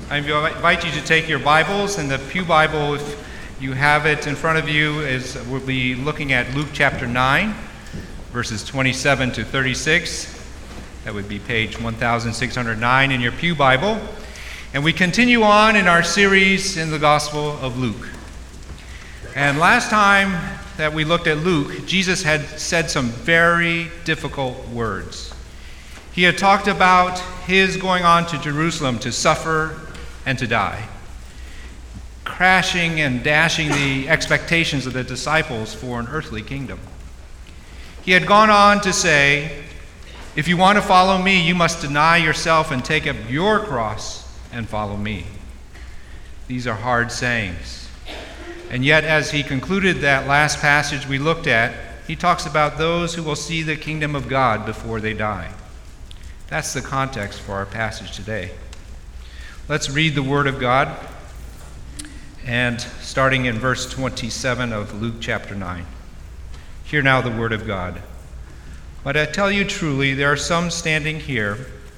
I invite you to take your Bibles, and the Pew Bible, if you have it in front of you, we'll be looking at Luke chapter 9, verses 27 to 36. That would be page 1609 in your Pew Bible. And we continue on in our series in the Gospel of Luke. And last time that we looked at Luke, Jesus had said some very difficult words. He had talked about his going on to Jerusalem to suffer and to die, crashing and dashing the expectations of the disciples for an earthly kingdom. He had gone on to say, if you want to follow me, you must deny yourself and take up your cross and follow me. These are hard sayings. And yet, as he concluded that last passage we looked at, he talks about those who will see the kingdom of God before they die. That's the context for our passage today. Let's read the Word of God, and starting in verse 27 of Luke chapter 9. Hear now the Word of God. But I tell you truly, there are some standing here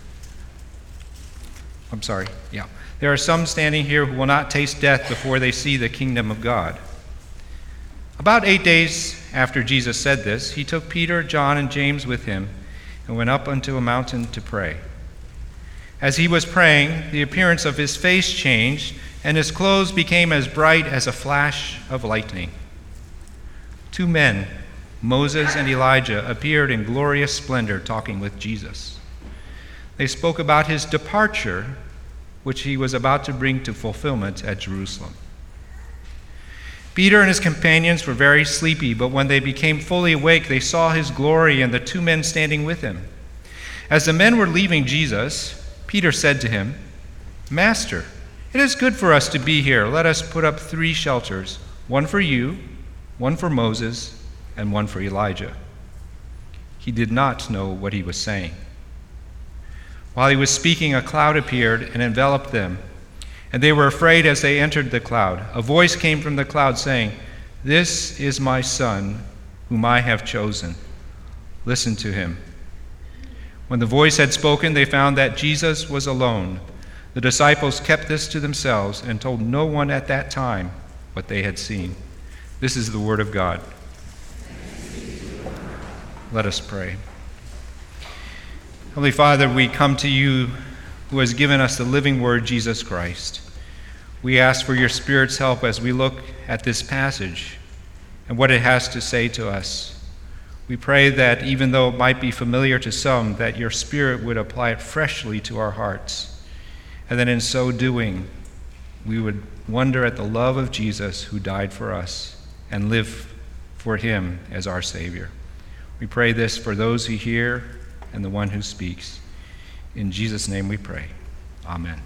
who will not taste death before they see the kingdom of God. About 8 days after Jesus said this, he took Peter, John, and James with him and went up unto a mountain to pray. As he was praying, the appearance of his face changed, and his clothes became as bright as a flash of lightning. Two men, Moses and Elijah, appeared in glorious splendor talking with Jesus. They spoke about his departure, which he was about to bring to fulfillment at Jerusalem. Peter and his companions were very sleepy, but when they became fully awake, they saw his glory and the two men standing with him. As the men were leaving Jesus, Peter said to him, Master, it is good for us to be here. Let us put up 3 shelters, one for you, one for Moses, and one for Elijah. He did not know what he was saying. While he was speaking, a cloud appeared and enveloped them, and they were afraid as they entered the cloud. A voice came from the cloud saying, This is my Son, whom I have chosen. Listen to him. When the voice had spoken, they found that Jesus was alone. The disciples kept this to themselves and told no one at that time what they had seen. This is the word of God. Let us pray. Heavenly Father, we come to you who has given us the living word, Jesus Christ. We ask for your Spirit's help as we look at this passage and what it has to say to us. We pray that even though it might be familiar to some, that your Spirit would apply it freshly to our hearts, and that in so doing, we would wonder at the love of Jesus who died for us and live for him as our Savior. We pray this for those who hear and the one who speaks. In Jesus' name we pray. Amen.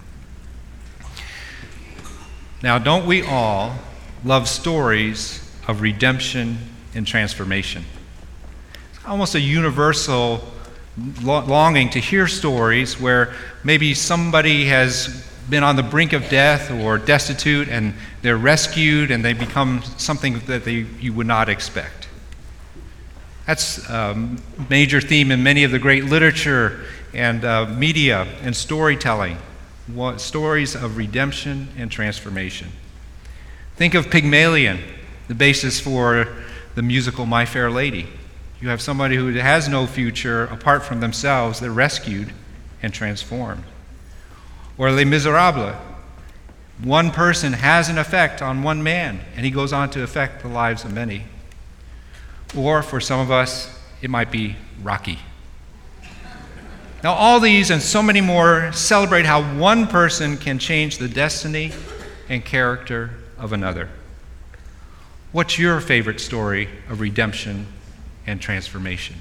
Now, don't we all love stories of redemption and transformation? Almost a universal longing to hear stories where maybe somebody has been on the brink of death or destitute and they're rescued and they become something that you would not expect. That's a major theme in many of the great literature and media and storytelling, stories of redemption and transformation. Think of Pygmalion, the basis for the musical My Fair Lady. You have somebody who has no future apart from themselves. They're rescued and transformed. Or Les Miserables. One person has an effect on one man, and he goes on to affect the lives of many. Or for some of us, it might be Rocky. Now, all these and so many more celebrate how one person can change the destiny and character of another. What's your favorite story of redemption and transformation?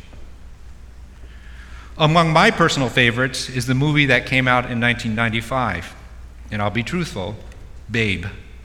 Among my personal favorites is the movie that came out in 1995, and I'll be truthful, Babe.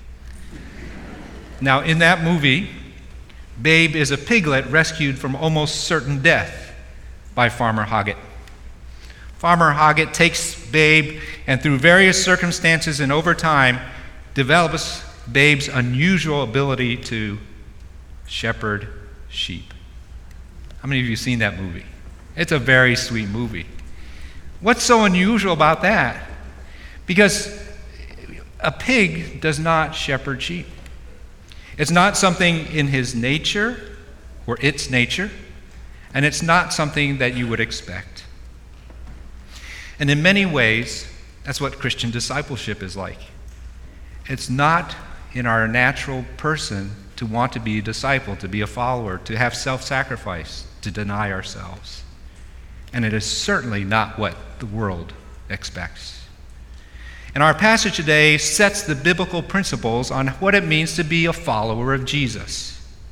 Now, in that movie, Babe is a piglet rescued from almost certain death by Farmer Hoggett. Farmer Hoggett takes Babe and through various circumstances and over time develops Babe's unusual ability to shepherd sheep. How many of you have seen that movie? It's a very sweet movie. What's so unusual about that? Because A pig does not shepherd sheep. It's not something in his nature or its nature, and it's not something that you would expect. And in many ways, that's what Christian discipleship is like. It's not in our natural person to want to be a disciple, to be a follower, to have self-sacrifice, to deny ourselves. And it is certainly not what the world expects. And our passage today sets the biblical principles on what it means to be a follower of Jesus.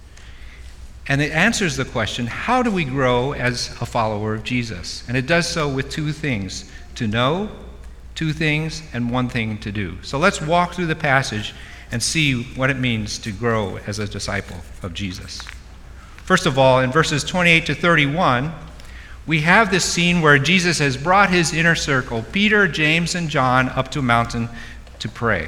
And it answers the question, how do we grow as a follower of Jesus? And it does so with two things: to know, two things, and one thing to do. So let's walk through the passage and see what it means to grow as a disciple of Jesus. First of all, in verses 28 to 31, we have this scene where Jesus has brought his inner circle, Peter, James, and John, up to a mountain to pray.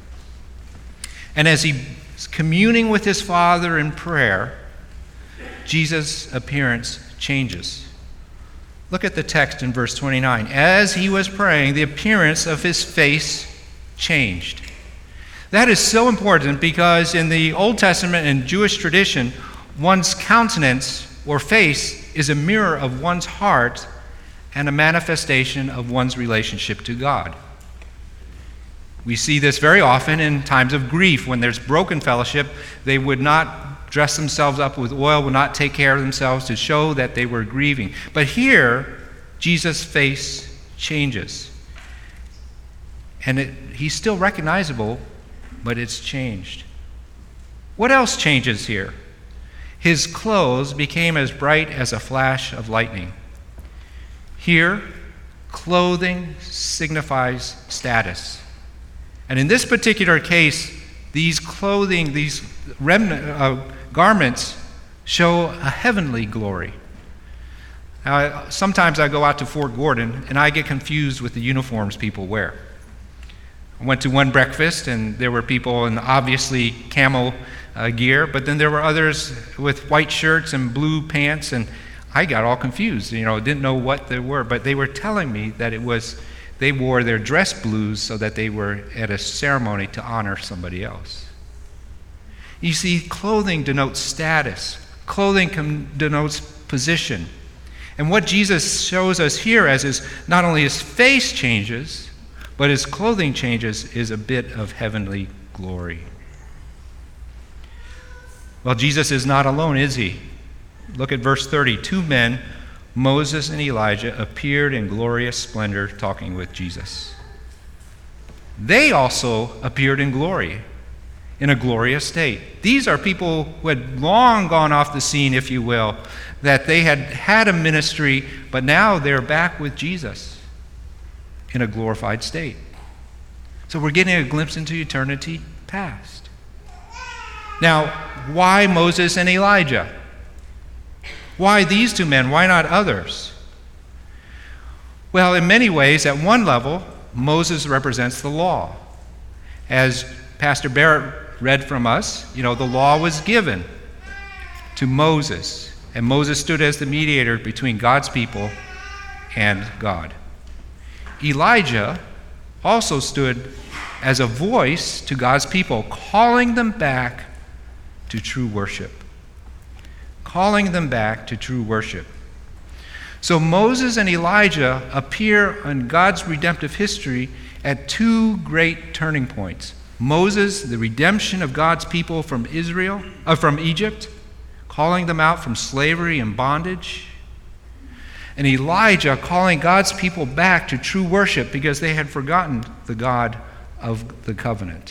And as he's communing with his Father in prayer, Jesus' appearance changes. Look at the text in verse 29. As he was praying, the appearance of his face changed. That is so important because in the Old Testament and Jewish tradition, one's countenance or face is a mirror of one's heart and a manifestation of one's relationship to God. We see this very often in times of grief. When there's broken fellowship, they would not dress themselves up with oil, would not take care of themselves to show that they were grieving. But here, Jesus' face changes. And he's still recognizable, but it's changed. What else changes here? His clothes became as bright as a flash of lightning. Here, clothing signifies status. And in this particular case, these clothing, these garments show a heavenly glory. Now, sometimes I go out to Fort Gordon and I get confused with the uniforms people wear. I went to one breakfast and there were people in obviously camo gear, but then there were others with white shirts and blue pants, and I got all confused. Didn't know what they were, but they were telling me that they wore their dress blues so that they were at a ceremony to honor somebody else. You see, clothing denotes status. Clothing denotes position. And what Jesus shows us here as is not only his face changes, but his clothing changes is a bit of heavenly glory. Well, Jesus is not alone, is he? Look at verse 30. Two men, Moses and Elijah, appeared in glorious splendor talking with Jesus. They also appeared in glory, in a glorious state. These are people who had long gone off the scene, if you will, that they had had a ministry, but now they're back with Jesus in a glorified state. So we're getting a glimpse into eternity past. Now, why Moses and Elijah? Why these two men? Why not others? Well, in many ways, at one level, Moses represents the law. As Pastor Barrett read from us, the law was given to Moses, and Moses stood as the mediator between God's people and God. Elijah also stood as a voice to God's people, calling them back to true worship. Calling them back to true worship. So Moses and Elijah appear in God's redemptive history at two great turning points. Moses, the redemption of God's people from Egypt, calling them out from slavery and bondage. And Elijah calling God's people back to true worship because they had forgotten the God of the covenant.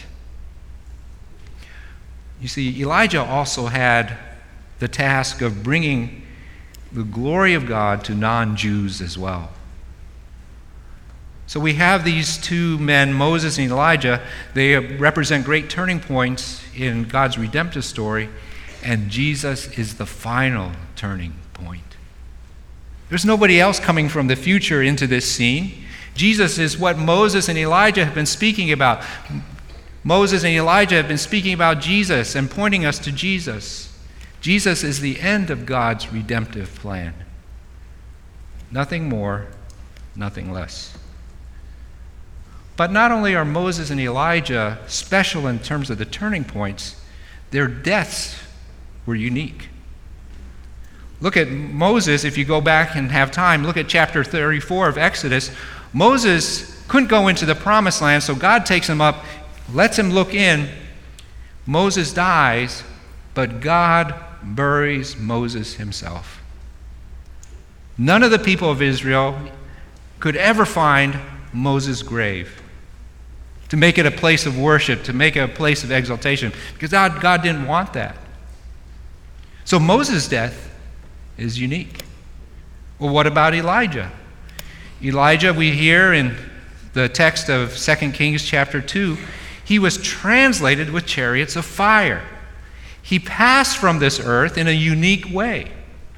You see, Elijah also had the task of bringing the glory of God to non-Jews as well. So we have these two men, Moses and Elijah. They represent great turning points in God's redemptive story, and Jesus is the final turning point. There's nobody else coming from the future into this scene. Jesus is what Moses and Elijah have been speaking about. Moses and Elijah have been speaking about Jesus and pointing us to Jesus. Jesus is the end of God's redemptive plan. Nothing more, nothing less. But not only are Moses and Elijah special in terms of the turning points, their deaths were unique. Look at Moses, if you go back and have time, look at chapter 34 of Exodus. Moses couldn't go into the promised land, so God takes him up, lets him look in. Moses dies, but God buries Moses himself. None of the people of Israel could ever find Moses' grave to make it a place of worship, to make it a place of exaltation, because God didn't want that. So Moses' death is unique. Well, what about Elijah? Elijah, we hear in the text of 2 Kings chapter 2, he was translated with chariots of fire. He passed from this earth in a unique way.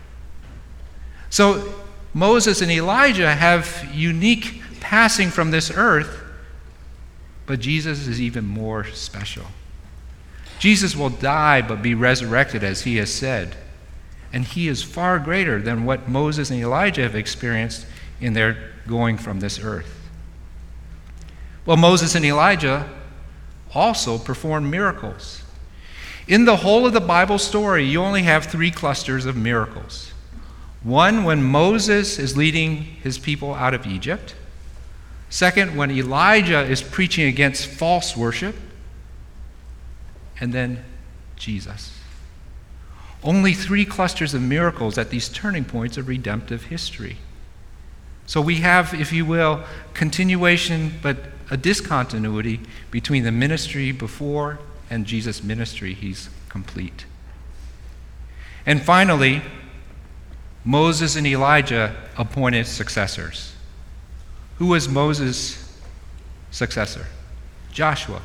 So Moses and Elijah have unique passing from this earth, but Jesus is even more special. Jesus will die but be resurrected, as he has said. And he is far greater than what Moses and Elijah have experienced in their going from this earth. Well, Moses and Elijah also performed miracles. In the whole of the Bible story, you only have 3 clusters of miracles. One, when Moses is leading his people out of Egypt. Second, when Elijah is preaching against false worship. And then Jesus. Only 3 clusters of miracles at these turning points of redemptive history. So we have, if you will, continuation, but a discontinuity between the ministry before and Jesus' ministry. He's complete. And finally, Moses and Elijah appointed successors. Who was Moses' successor? Joshua.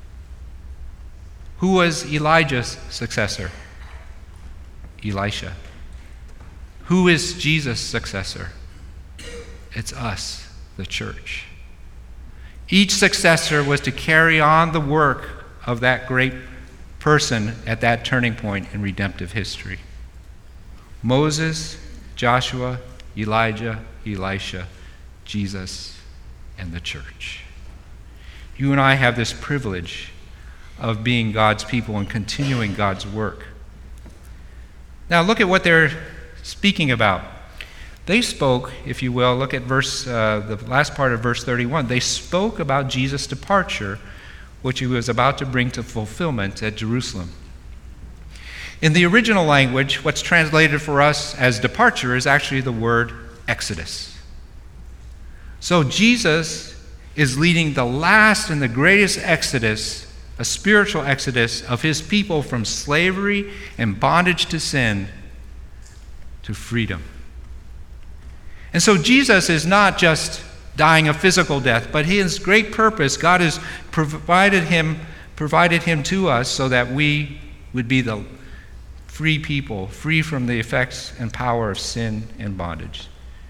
Who was Elijah's successor? Elisha. Who is Jesus' successor? It's us, the church. Each successor was to carry on the work of that great person at that turning point in redemptive history. Moses, Joshua, Elijah, Elisha, Jesus, and the church. You and I have this privilege of being God's people and continuing God's work. Now look at what they're speaking about. They spoke, if you will, look at the last part of verse 31. They spoke about Jesus' departure, which he was about to bring to fulfillment at Jerusalem. In the original language, what's translated for us as departure is actually the word exodus. So Jesus is leading the last and the greatest exodus, a spiritual exodus of his people from slavery and bondage to sin to freedom. And so Jesus is not just dying a physical death, but his great purpose, God has provided him to us so that we would be the free people, free from the effects and power of sin and bondage.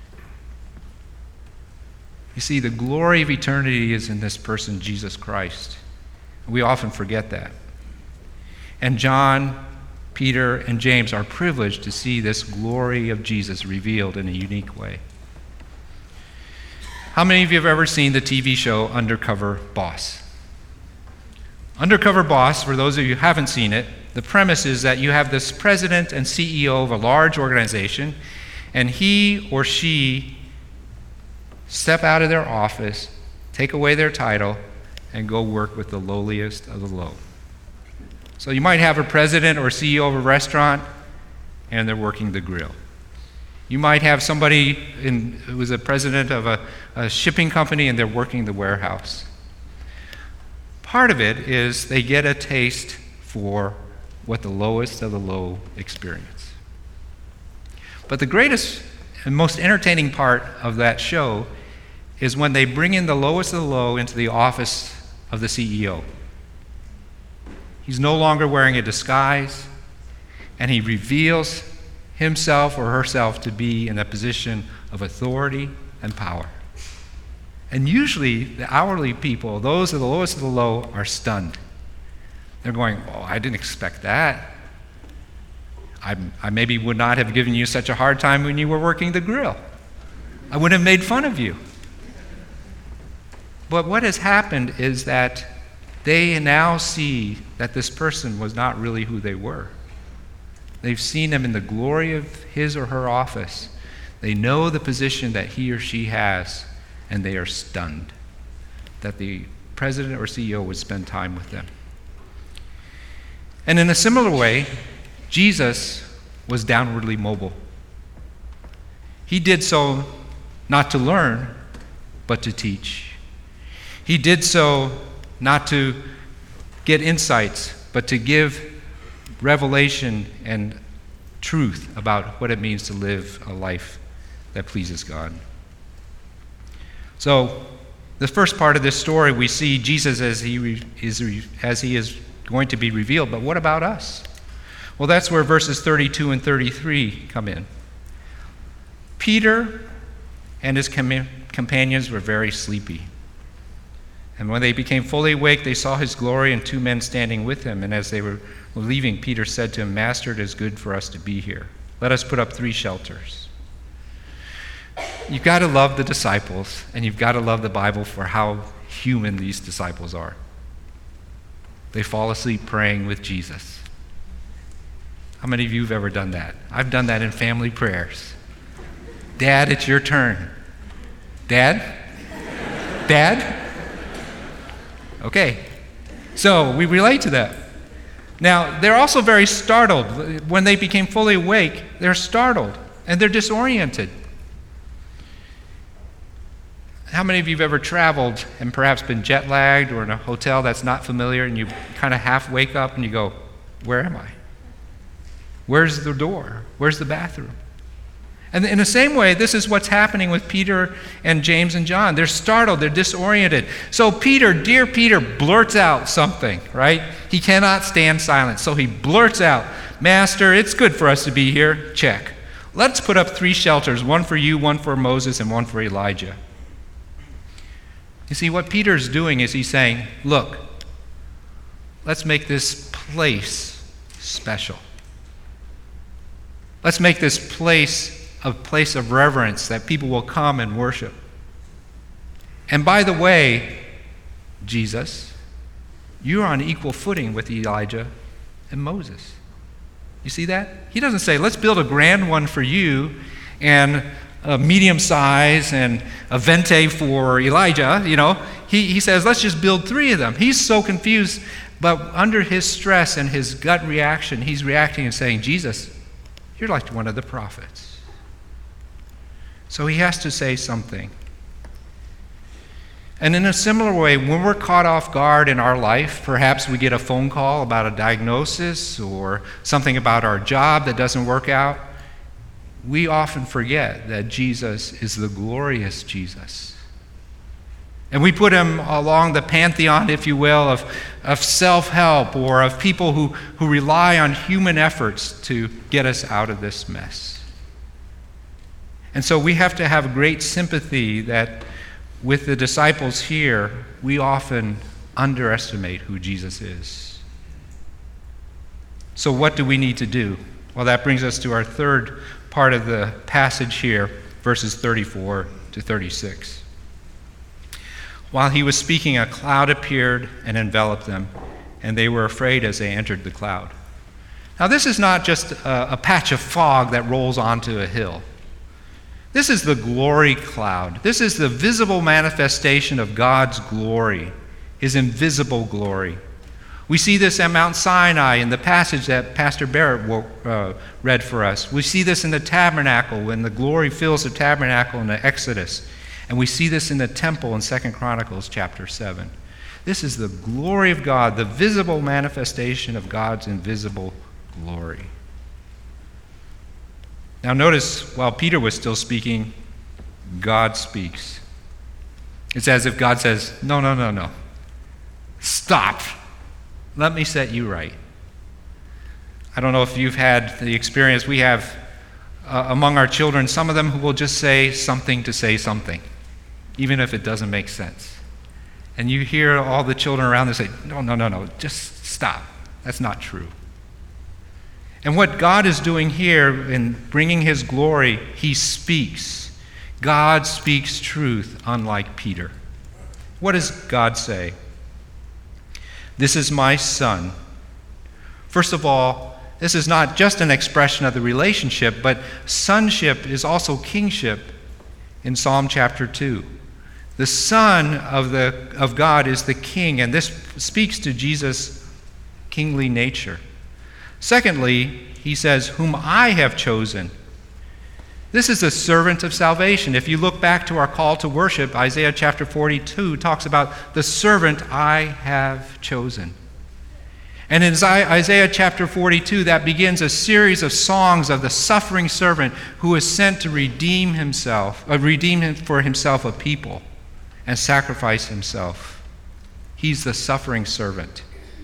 You see, the glory of eternity is in this person, Jesus Christ. We often forget that. And John, Peter, and James are privileged to see this glory of Jesus revealed in a unique way. How many of you have ever seen the TV show Undercover Boss? Undercover Boss, for those of you who haven't seen it, the premise is that you have this president and CEO of a large organization, and he or she step out of their office, take away their title, and go work with the lowliest of the low. So you might have a president or CEO of a restaurant, and they're working the grill. You might have somebody who was a president of a shipping company, and they're working the warehouse. Part of it is they get a taste for what the lowest of the low experience. But the greatest and most entertaining part of that show is when they bring in the lowest of the low into the office of the CEO. He's no longer wearing a disguise, and he reveals himself or herself to be in a position of authority and power. And usually the hourly people, those of the lowest of the low, are stunned. They're going, "Oh, I didn't expect that. I maybe would not have given you such a hard time when you were working the grill. I wouldn't have made fun of you." But what has happened is that they now see that this person was not really who they were. They've seen him in the glory of his or her office. They know the position that he or she has, and they are stunned that the president or CEO would spend time with them. And in a similar way, Jesus was downwardly mobile. He did so not to learn, but to teach. He did so not to get insights, but to give revelation and truth about what it means to live a life that pleases God. So, the first part of this story, we see Jesus as he is going to be revealed. But what about us? Well, that's where verses 32 and 33 come in. Peter and his companions were very sleepy. And when they became fully awake, they saw his glory and two men standing with him. And as they were leaving, Peter said to him, "Master, it is good for us to be here. Let us put up 3 shelters." You've got to love the disciples, and you've got to love the Bible for how human these disciples are. They fall asleep praying with Jesus. How many of you have ever done that? I've done that in family prayers. Dad, it's your turn. Dad? Dad? Okay. So we relate to that. Now, they're also very startled. When they became fully awake, they're startled and they're disoriented. How many of you have ever traveled and perhaps been jet lagged or in a hotel that's not familiar and you kind of half wake up and you go, where am I? Where's the door? Where's the bathroom? And in the same way, this is what's happening with Peter and James and John. They're startled, they're disoriented. So Peter, dear Peter, blurts out something, right? He cannot stand silence. So he blurts out, "Master, it's good for us to be here." Check. Let's put up 3 shelters, one for you, one for Moses, and one for Elijah. You see, what Peter's doing is he's saying, look, let's make this place special. Let's make this place a place of reverence that people will come and worship. And by the way, Jesus, you're on equal footing with Elijah and Moses. You see that? He doesn't say, let's build a grand one for you and a medium size and a vente for Elijah, He says, let's just build 3 of them. He's so confused, but under his stress and his gut reaction, he's reacting and saying, Jesus, you're like one of the prophets. So he has to say something. And in a similar way, when we're caught off guard in our life, perhaps we get a phone call about a diagnosis or something about our job that doesn't work out, we often forget that Jesus is the glorious Jesus. And we put him along the pantheon, if you will, of self-help or of people who rely on human efforts to get us out of this mess. And so we have to have great sympathy that with the disciples here, we often underestimate who Jesus is. So what do we need to do? Well, that brings us to our third part of the passage here, verses 34 to 36. While he was speaking, a cloud appeared and enveloped them, and they were afraid as they entered the cloud. Now, this is not just a patch of fog that rolls onto a hill. This is the glory cloud. This is the visible manifestation of God's glory, his invisible glory. We see this at Mount Sinai in the passage that Pastor Barrett read for us. We see this in the tabernacle when the glory fills the tabernacle in the Exodus. And we see this in the temple in 2 Chronicles chapter 7. This is the glory of God, the visible manifestation of God's invisible glory. Now notice, while Peter was still speaking, God speaks. It's as if God says, no. Stop. Let me set you right. I don't know if you've had the experience we have among our children, some of them who will just say something to say something, even if it doesn't make sense. And you hear all the children around them say, no, just stop. That's not true. And what God is doing here in bringing his glory, he speaks. God speaks truth, unlike Peter. What does God say? This is my son. First of all, this is not just an expression of the relationship, but sonship is also kingship in Psalm chapter 2. The Son of God is the King, and this speaks to Jesus' kingly nature. Secondly, he says, whom I have chosen. This is a servant of salvation. If you look back to our call to worship, Isaiah chapter 42 talks about the servant I have chosen. And in Isaiah chapter 42, that begins a series of songs of the suffering servant who is sent to redeem for himself a people and sacrifice himself. He's the suffering servant.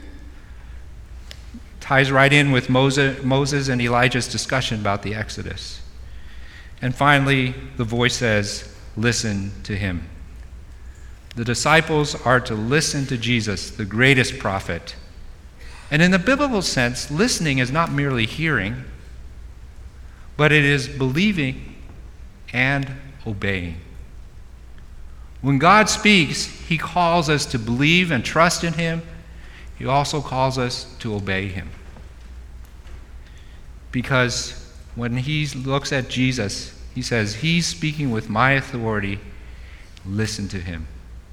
Ties right in with Moses and Elijah's discussion about the Exodus. And finally, the voice says, listen to him. The disciples are to listen to Jesus, the greatest prophet. And in the biblical sense, listening is not merely hearing, but it is believing and obeying. When God speaks, he calls us to believe and trust in him. He also calls us to obey him. Because when he looks at Jesus, he says, he's speaking with my authority. Listen to him.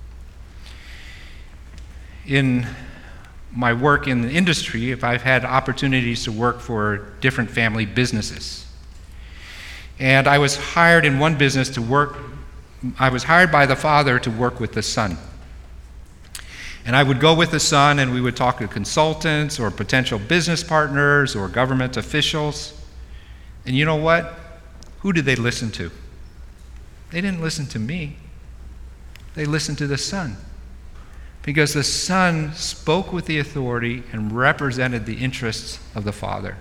In my work in the industry, if I've had opportunities to work for different family businesses. And I was hired in one business I was hired by the father to work with the son. And I would go with the son and we would talk to consultants or potential business partners or government officials. And you know what? Who did they listen to? They didn't listen to me. They listened to the son. Because the son spoke with the authority and represented the interests of the father.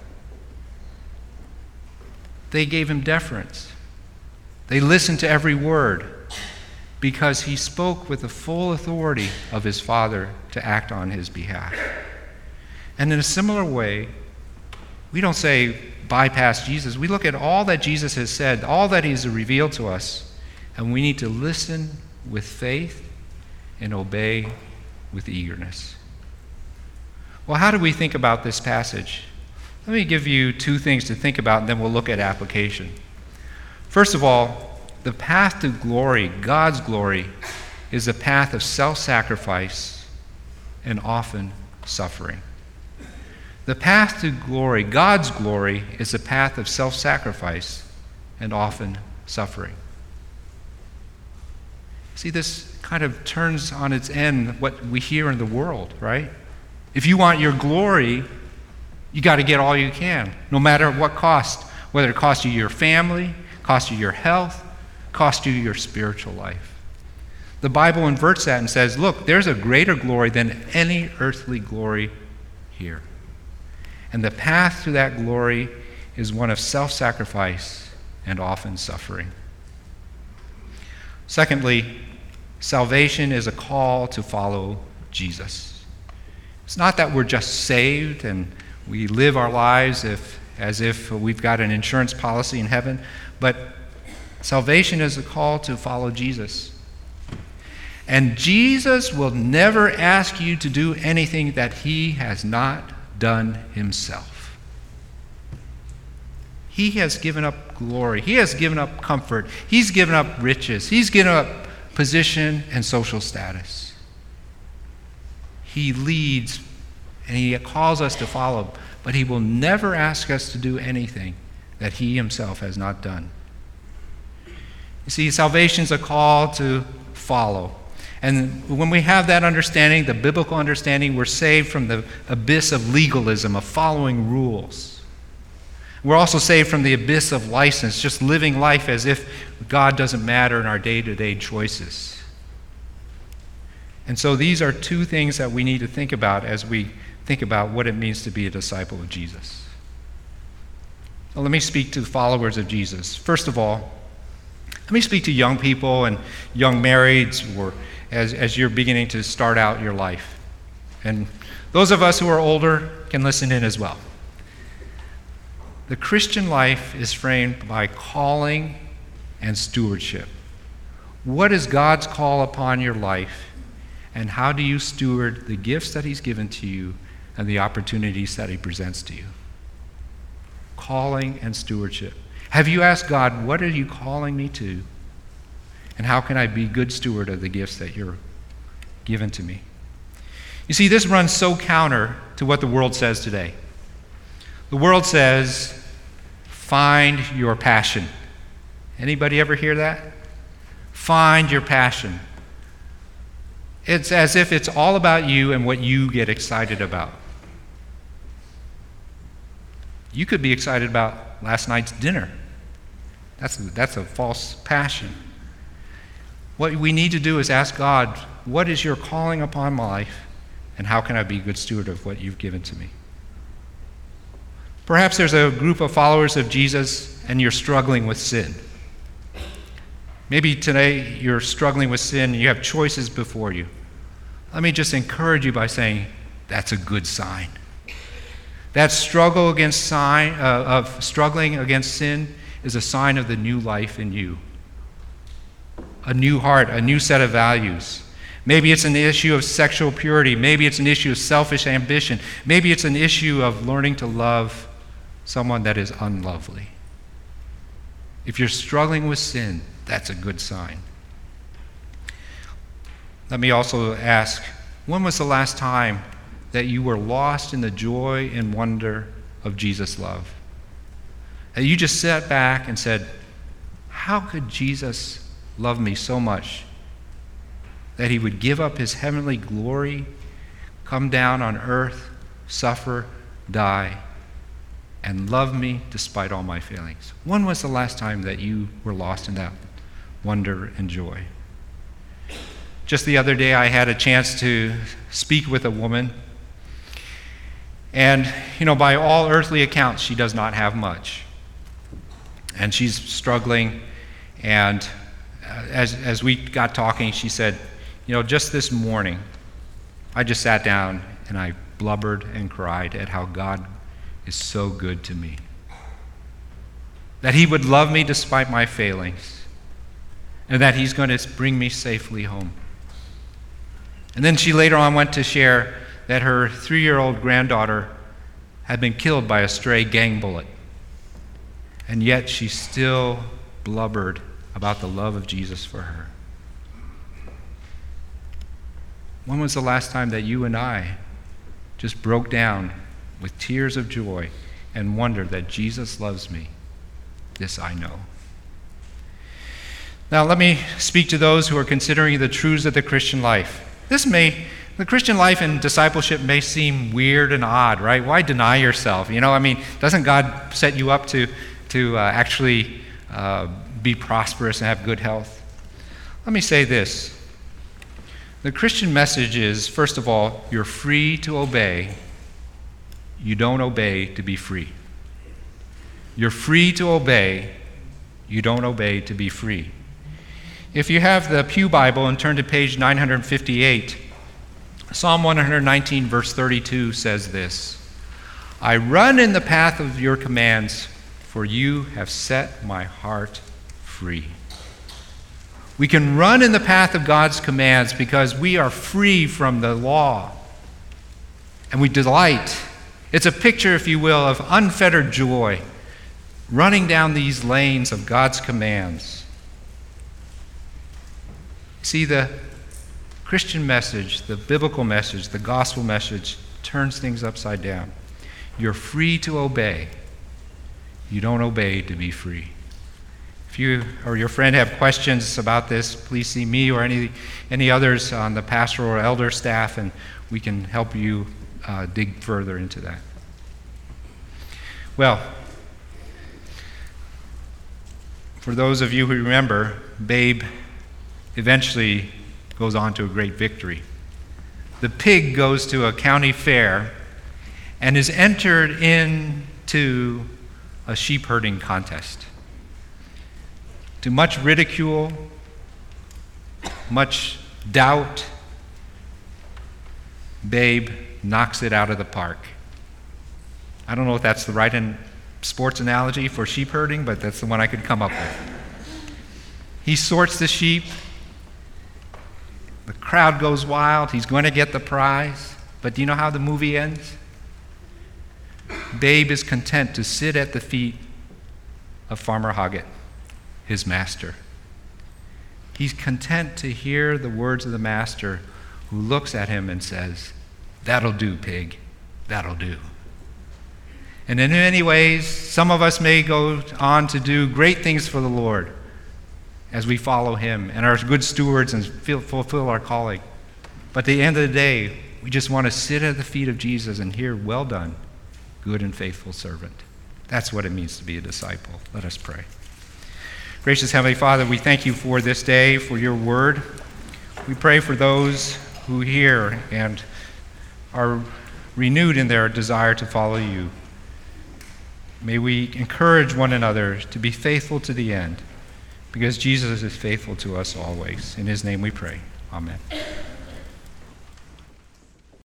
They gave him deference. They listened to every word because he spoke with the full authority of his father to act on his behalf. And in a similar way, we don't say bypass Jesus. We look at all that Jesus has said, all that he's revealed to us, and we need to listen with faith and obey with eagerness. Well, how do we think about this passage? Let me give you two things to think about, and then we'll look at application. First of all, the path to glory, God's glory, is a path of self-sacrifice and often suffering. The path to glory, God's glory, is a path of self-sacrifice and often suffering. See, this kind of turns on its end what we hear in the world, right? If you want your glory, you got to get all you can, no matter what cost, whether it costs you your family, costs you your health, costs you your spiritual life. The Bible inverts that and says, look, there's a greater glory than any earthly glory here. And the path to that glory is one of self-sacrifice and often suffering. Secondly, salvation is a call to follow Jesus. It's not that we're just saved and we live our lives as if we've got an insurance policy in heaven, but salvation is a call to follow Jesus. And Jesus will never ask you to do anything that he has not done himself. He has given up glory. He has given up comfort. He's given up riches. He's given up position and social status. He leads and he calls us to follow, but he will never ask us to do anything that he himself has not done. You see, salvation is a call to follow. And when we have that understanding, the biblical understanding, we're saved from the abyss of legalism, of following rules. We're also saved from the abyss of license, just living life as if God doesn't matter in our day-to-day choices. And so these are two things that we need to think about as we think about what it means to be a disciple of Jesus. So let me speak to followers of Jesus. First of all, let me speak to young people and young marrieds, or as you're beginning to start out your life. And those of us who are older can listen in as well. The Christian life is framed by calling and stewardship. What is God's call upon your life? And how do you steward the gifts that he's given to you and the opportunities that he presents to you? Calling and stewardship. Have you asked God, what are you calling me to? And how can I be good steward of the gifts that you're given to me? You see, this runs so counter to what the world says today. The world says, find your passion. Anybody ever hear that? Find your passion. It's as if it's all about you and what you get excited about. You could be excited about last night's dinner. That's a false passion. What we need to do is ask God, what is your calling upon my life, and how can I be a good steward of what you've given to me? Perhaps there's a group of followers of Jesus and you're struggling with sin. Maybe today you're struggling with sin and you have choices before you. Let me just encourage you by saying, that's a good sign. That struggle against struggling against sin is a sign of the new life in you. A new heart, a new set of values. Maybe it's an issue of sexual purity. Maybe it's an issue of selfish ambition. Maybe it's an issue of learning to love someone that is unlovely. If you're struggling with sin, that's a good sign. Let me also ask, when was the last time that you were lost in the joy and wonder of Jesus' love? That you just sat back and said, how could Jesus love me so much that he would give up his heavenly glory, come down on earth, suffer, die, and love me despite all my failings? When was the last time that you were lost in that wonder and joy? Just the other day, I had a chance to speak with a woman. And, by all earthly accounts, she does not have much. And she's struggling. And as we got talking, she said, just this morning, I just sat down and I blubbered and cried at how God is so good to me. That he would love me despite my failings. And that he's going to bring me safely home. And then she later on went to share that her 3-year-old granddaughter had been killed by a stray gang bullet. And yet she still blubbered about the love of Jesus for her. When was the last time that you and I just broke down with tears of joy and wondered that Jesus loves me? This I know. Now let me speak to those who are considering the truths of the Christian life. The Christian life and discipleship may seem weird and odd, right? Why deny yourself? Doesn't God set you up to actually be prosperous and have good health? Let me say this. The Christian message is, first of all, you're free to obey. You don't obey to be free. You're free to obey. You don't obey to be free. If you have the Pew Bible and turn to page 958, Psalm 119, verse 32 says this, I run in the path of your commands, for you have set my heart free. We can run in the path of God's commands because we are free from the law. And we delight. It's a picture, if you will, of unfettered joy, running down these lanes of God's commands. See, the Christian message, the biblical message, the gospel message turns things upside down. You're free to obey. You don't obey to be free. If you or your friend have questions about this, please see me or any others on the pastoral or elder staff, and we can help you dig further into that. Well, for those of you who remember, Babe eventually goes on to a great victory. The pig goes to a county fair and is entered into a sheep herding contest. To much ridicule, much doubt, Babe knocks it out of the park. I don't know if that's the right sports analogy for sheep herding, but that's the one I could come up with. He sorts the sheep. The crowd goes wild. He's going to get the prize. But do you know how the movie ends? Babe is content to sit at the feet of Farmer Hoggett, his master. He's content to hear the words of the master, who looks at him and says, "That'll do, pig. That'll do." And in many ways, some of us may go on to do great things for the Lord as we follow him and are good stewards and fulfill our calling. But at the end of the day, we just want to sit at the feet of Jesus and hear, "Well done, good and faithful servant." That's what it means to be a disciple. Let us pray. Gracious Heavenly Father, we thank you for this day, for your word. We pray for those who hear and are renewed in their desire to follow you. May we encourage one another to be faithful to the end, because Jesus is faithful to us always. In his name we pray. Amen.